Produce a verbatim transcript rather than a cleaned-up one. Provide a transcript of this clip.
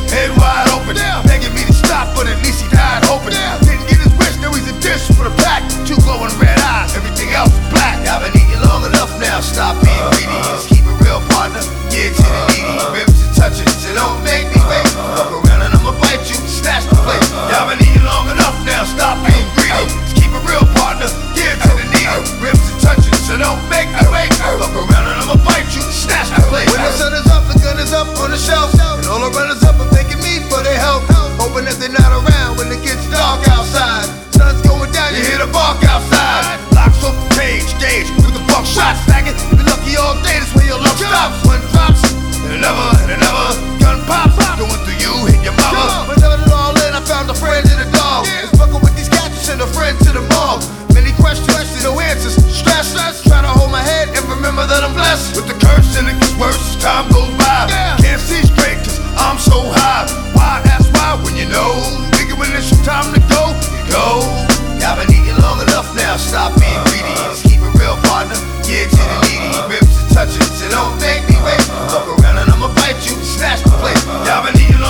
head wide open, begging me to stop, but at least he died hoping. Didn't get his wish, now he's a dish for the pack. Two glowing red eyes, everything else is black. I've been eating long enough now, stop being greedy. Just keep it real, partner, yeah, to the needy. Ribs and touching, so don't make me wait. Fuck around and I'ma bite you, snatch the plate. Y'all been eating long enough now, stop being greedy. Just keep it real, partner, yeah, to the needy. Ribs and touching, so don't make me wait. Fuck around and I'ma bite you, snatch the plate. When the sun is up, the gun is up on the shelf, and all the runners up are thanking me for their help, hoping that they're not around when it gets dark outside. Sun's going down, you hear the bark outside. Locks off the cage, gauge, with the fuck shots, faggot. You been lucky all day, that's where your luck stops. One drops, and another, and another. Gun pops, going through you, hit your mama. When I it all in, I found a friend and a dog. Was fucking with these cats, send a friend to the mall. Many questions, no answers, stress. Try to hold my head and remember that I'm blessed. With the curse and it gets worse as time goes by. Can't see straight cause I'm so high. Why ask why when you know? Nigga, when it's your time to go, you go. Y'all been eating long enough now, stop being greedy. Just keep it real, partner, yeah, to the needy. Ribs and touching, so don't make me wait. Fuck around and I'ma bite you, snatch the plate. Y'all been eating